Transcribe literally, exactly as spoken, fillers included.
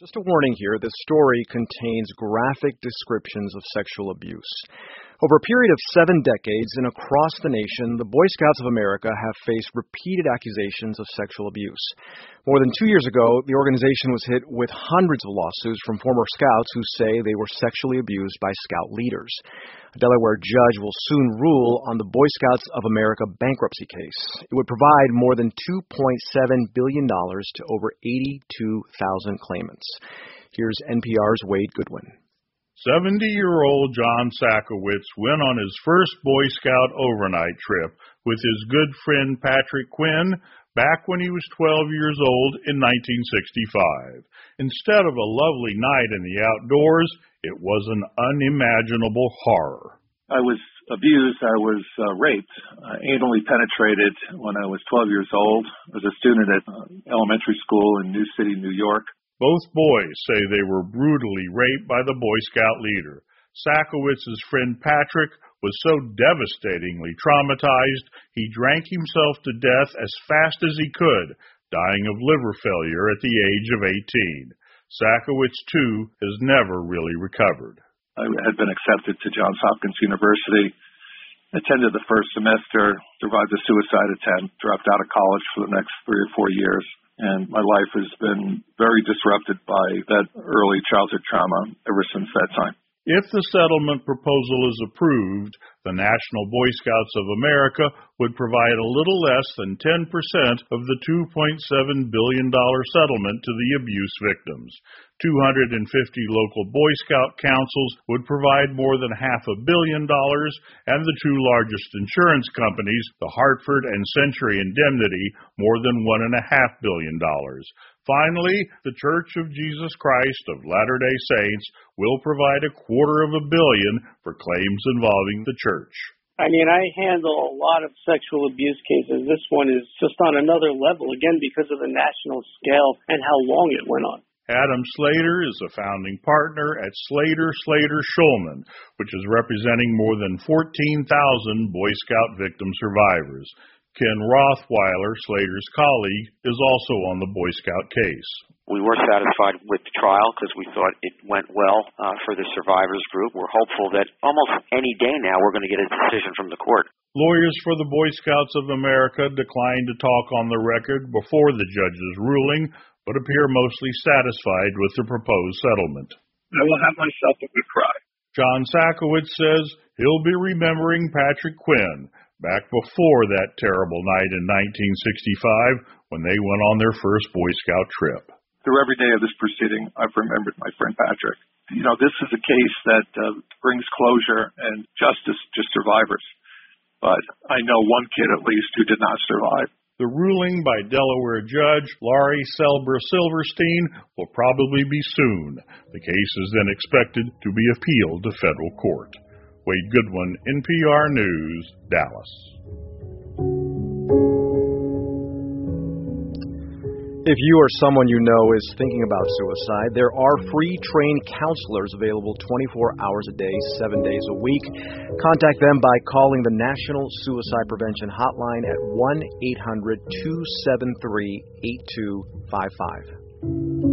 Just a warning here, this story contains graphic descriptions of sexual abuse. Over a period of seven decades and across the nation, the Boy Scouts of America have faced repeated accusations of sexual abuse. More than two years ago, the organization was hit with hundreds of lawsuits from former Scouts who say they were sexually abused by Scout leaders. A Delaware judge will soon rule on the Boy Scouts of America bankruptcy case. It would provide more than two point seven billion dollars to over eighty-two thousand claimants. Here's N P R's Wade Goodwin. seventy-year-old John Sakowitz went on his first Boy Scout overnight trip with his good friend Patrick Quinn back when he was twelve years old in nineteen sixty-five. Instead of a lovely night in the outdoors, it was an unimaginable horror. I was abused. I was uh, raped, uh, anally penetrated when I was twelve years old. I was a student at uh, elementary school in New City, New York. Both boys say they were brutally raped by the Boy Scout leader. Sakowitz's friend Patrick was so devastatingly traumatized, he drank himself to death as fast as he could, dying of liver failure at the age of eighteen. Sakowitz, too, has never really recovered. I had been accepted to Johns Hopkins University, attended the first semester, survived a suicide attempt, dropped out of college for the next three or four years. And my life has been very disrupted by that early childhood trauma ever since that time. If the settlement proposal is approved, the National Boy Scouts of America would provide a little less than ten percent of the two point seven billion dollars settlement to the abuse victims. two hundred fifty local Boy Scout councils would provide more than half a billion dollars, and the two largest insurance companies, the Hartford and Century Indemnity, more than one and a half billion dollars. Finally, the Church of Jesus Christ of Latter-day Saints will provide a quarter of a billion for claims involving the church. I mean, I handle a lot of sexual abuse cases. This one is just on another level, again, because of the national scale and how long it went on. Adam Slater is a founding partner at Slater, Slater, Shulman, which is representing more than fourteen thousand Boy Scout victim survivors. Ken Rothweiler, Slater's colleague, is also on the Boy Scout case. We were satisfied with the trial because we thought it went well uh, for the survivors group. We're hopeful that almost any day now we're going to get a decision from the court. Lawyers for the Boy Scouts of America declined to talk on the record before the judge's ruling, but appear mostly satisfied with the proposed settlement. I will have myself a good cry. John Sakowitz says he'll be remembering Patrick Quinn back before that terrible night in nineteen sixty-five when they went on their first Boy Scout trip. Through every day of this proceeding, I've remembered my friend Patrick. You know, this is a case that uh, brings closure and justice to survivors. But I know one kid at least who did not survive. The ruling by Delaware Judge Laurie Selber Silverstein will probably be soon. The case is then expected to be appealed to federal court. Wade Goodwin, N P R News, Dallas. If you or someone you know is thinking about suicide, there are free trained counselors available twenty-four hours a day, seven days a week. Contact them by calling the National Suicide Prevention Hotline at one eight hundred two seven three eight two five five.